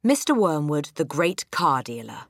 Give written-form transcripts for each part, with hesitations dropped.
Mr. Wormwood, the Great Car Dealer.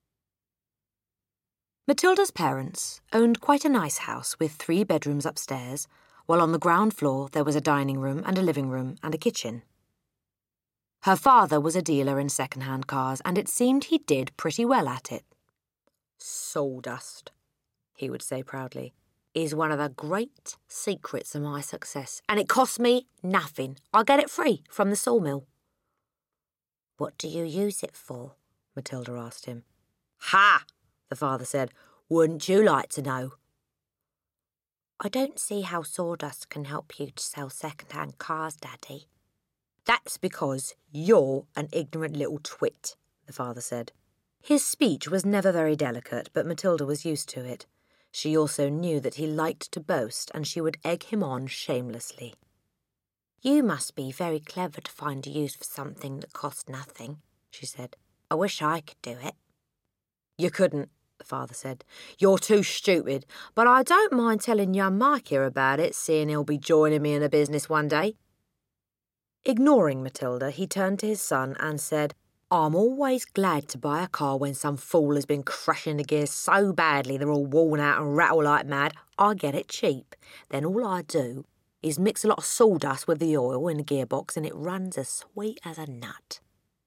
Matilda's parents owned quite a nice house with 3 bedrooms upstairs, while on the ground floor there was a dining room and a living room and a kitchen. Her father was a dealer in second-hand cars, and it seemed he did pretty well at it. "Sawdust," he would say proudly, "is one of the great secrets of my success, and it costs me nothing. I get it free from the sawmill." "What do you use it for?" Matilda asked him. "Ha!" the father said. "Wouldn't you like to know?" "I don't see how sawdust can help you to sell second-hand cars, Daddy." "That's because you're an ignorant little twit," the father said. His speech was never very delicate, but Matilda was used to it. She also knew that he liked to boast, and she would egg him on shamelessly. "You must be very clever to find a use for something that costs nothing," she said. "I wish I could do it." "You couldn't," the father said. "You're too stupid, but I don't mind telling young Mike here about it, seeing he'll be joining me in the business one day." Ignoring Matilda, he turned to his son and said, "I'm always glad to buy a car when some fool has been crashing the gears so badly they're all worn out and rattle like mad. I get it cheap. Then all I do is mix a lot of sawdust with the oil in the gearbox and it runs as sweet as a nut."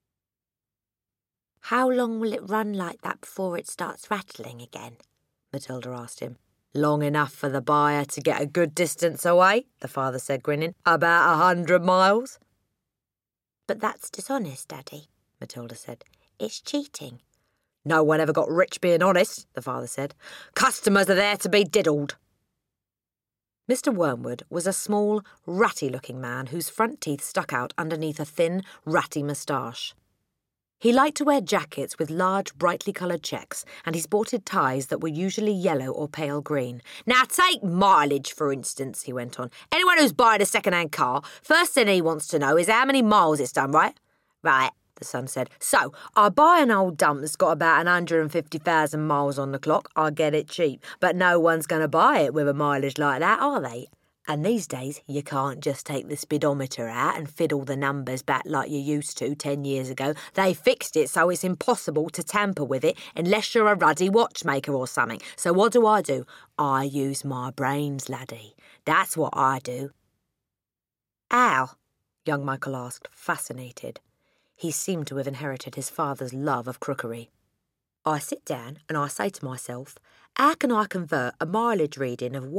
"How long will it run like that before it starts rattling again?" Matilda asked him. "Long enough for the buyer to get a good distance away," the father said, grinning. "About 100 miles. "But that's dishonest, Daddy," Matilda said. "It's cheating." "No one ever got rich being honest," the father said. "Customers are there to be diddled." Mr. Wormwood was a small, ratty-looking man whose front teeth stuck out underneath a thin, ratty moustache. He liked to wear jackets with large, brightly coloured checks, and he sported ties that were usually yellow or pale green. "Now take mileage, for instance," he went on. "Anyone who's buying a second-hand car, first thing he wants to know is how many miles it's done, right?" "Right," the son said. "So, I buy an old dump that's got about 150,000 miles on the clock. I get it cheap. But no one's going to buy it with a mileage like that, are they? And these days, you can't just take the speedometer out and fiddle the numbers back like you used to 10 years ago. They fixed it so it's impossible to tamper with it unless you're a ruddy watchmaker or something. So what do? I use my brains, laddie. That's what I do." "How?" young Michael asked, fascinated. He seemed to have inherited his father's love of crookery. "I sit down and I say to myself, how can I convert a mileage reading of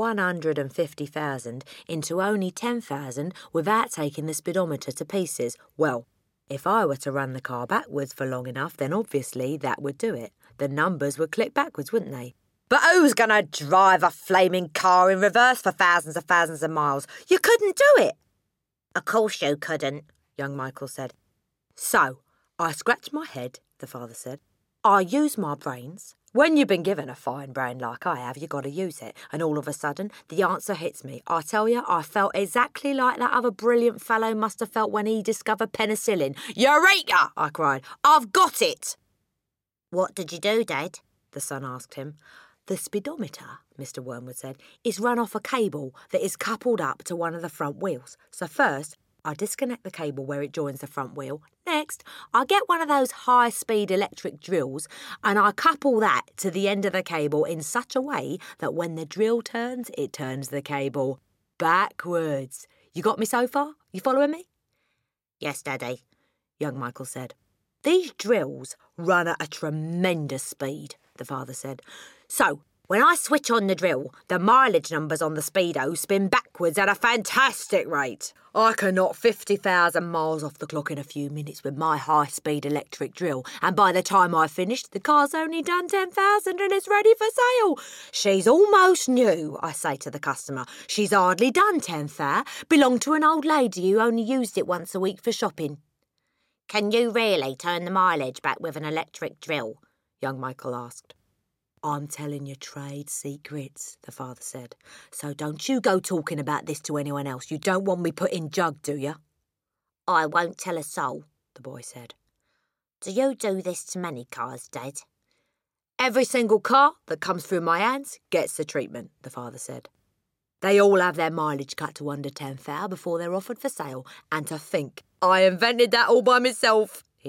150,000 into only 10,000 without taking the speedometer to pieces? Well, if I were to run the car backwards for long enough, then obviously that would do it. The numbers would click backwards, wouldn't they?" "But who's going to drive a flaming car in reverse for thousands of miles? You couldn't do it." "Of course you couldn't," young Michael said. "So, I scratch my head," the father said. "I use my brains. When you've been given a fine brain like I have, you've got to use it. And all of a sudden, the answer hits me. I tell you, I felt exactly like that other brilliant fellow must have felt when he discovered penicillin. 'Eureka!' I cried. 'I've got it!'" "What did you do, Dad?" the son asked him. "The speedometer," Mr. Wormwood said, "is run off a cable that is coupled up to one of the front wheels. So first, I disconnect the cable where it joins the front wheel. Next, I get one of those high-speed electric drills and I couple that to the end of the cable in such a way that when the drill turns, it turns the cable backwards. You got me so far? You following me?" "Yes, Daddy," young Michael said. "These drills run at a tremendous speed," the father said. "So, when I switch on the drill, the mileage numbers on the speedo spin backwards at a fantastic rate. I can knock 50,000 miles off the clock in a few minutes with my high-speed electric drill, and by the time I've finished, the car's only done 10,000 and it's ready for sale. 'She's almost new,' I say to the customer. 'She's hardly done 10,000. Belonged to an old lady who only used it once a week for shopping.'" "Can you really turn the mileage back with an electric drill?" young Michael asked. "I'm telling you trade secrets," the father said. "So don't you go talking about this to anyone else. You don't want me put in jug, do you?" "I won't tell a soul," the boy said. "Do you do this to many cars, Dad?" "Every single car that comes through my hands gets the treatment," the father said. "They all have their mileage cut to under 10,000 before they're offered for sale. And to think, I invented that all by myself."